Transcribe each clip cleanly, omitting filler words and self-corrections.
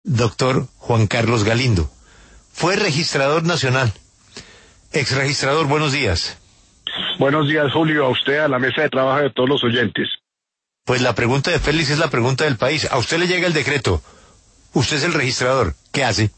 doctor Juan Carlos Galindo. Fue registrador nacional. Exregistrador, buenos días. Buenos días, Julio, a usted, a la mesa de trabajo de todos los oyentes. Pues la pregunta de Félix es la pregunta del país. A usted le llega el decreto. Usted es el registrador. ¿Qué hace?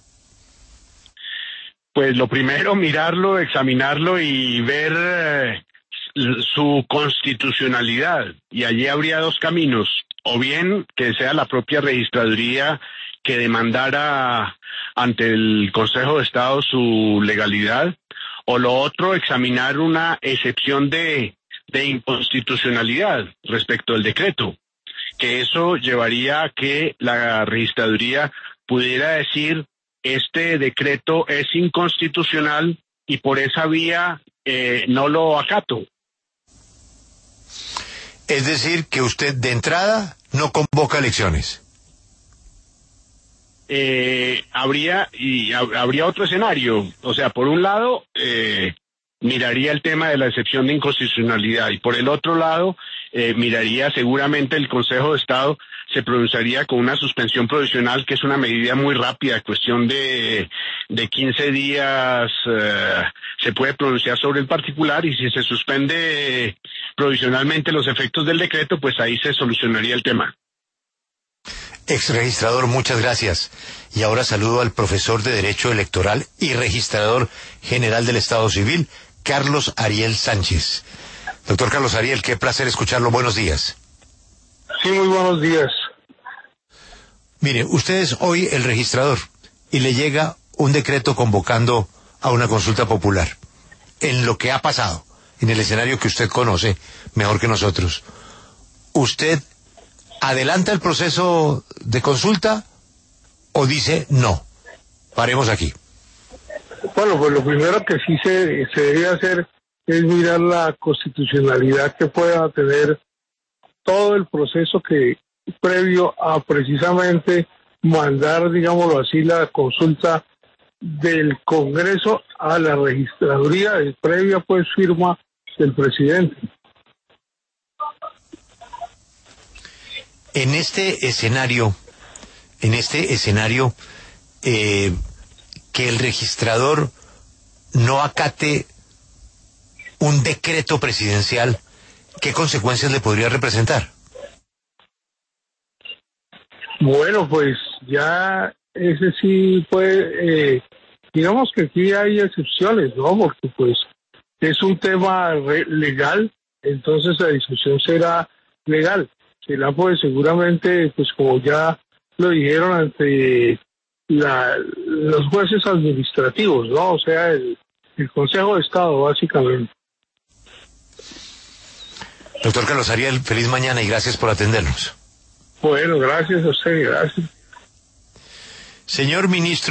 Pues lo primero, mirarlo, examinarlo y ver su constitucionalidad. Y allí habría dos caminos. O bien que sea la propia registraduría que demandara ante el Consejo de Estado su legalidad, o lo otro, examinar una excepción de inconstitucionalidad respecto al decreto, que eso llevaría a que la registraduría pudiera decir este decreto es inconstitucional y por esa vía no lo acato. Es decir, que usted de entrada no convoca elecciones. Habría otro escenario. O sea, por un lado, miraría el tema de la excepción de inconstitucionalidad y por el otro lado, miraría seguramente el Consejo de Estado se pronunciaría con una suspensión provisional, que es una medida muy rápida, cuestión de 15 días, se puede pronunciar sobre el particular y si se suspende provisionalmente los efectos del decreto, pues ahí se solucionaría el tema. Exregistrador, muchas gracias. Y ahora saludo al profesor de Derecho Electoral y registrador general del Estado Civil, Carlos Ariel Sánchez. Doctor Carlos Ariel, qué placer escucharlo. Buenos días. Sí, muy buenos días. Mire, usted es hoy el registrador y le llega un decreto convocando a una consulta popular. En lo que ha pasado, en el escenario que usted conoce mejor que nosotros, ¿usted adelanta el proceso de consulta o dice no, paremos aquí? Bueno, pues lo primero que sí se debe hacer es mirar la constitucionalidad que pueda tener todo el proceso que previo a precisamente mandar, digámoslo así, la consulta del Congreso a la registraduría, previa pues firma del presidente. En este escenario, que el registrador no acate un decreto presidencial, ¿qué consecuencias le podría representar? Bueno, pues ya ese sí puede, digamos que aquí hay excepciones, ¿no? Porque pues es un tema legal, entonces la discusión será legal. Será pues seguramente, pues como ya lo dijeron ante los jueces administrativos, ¿no? O sea, el Consejo de Estado, básicamente. Doctor Carlos Ariel, feliz mañana y gracias por atendernos. Bueno, gracias a usted, gracias. Señor ministro.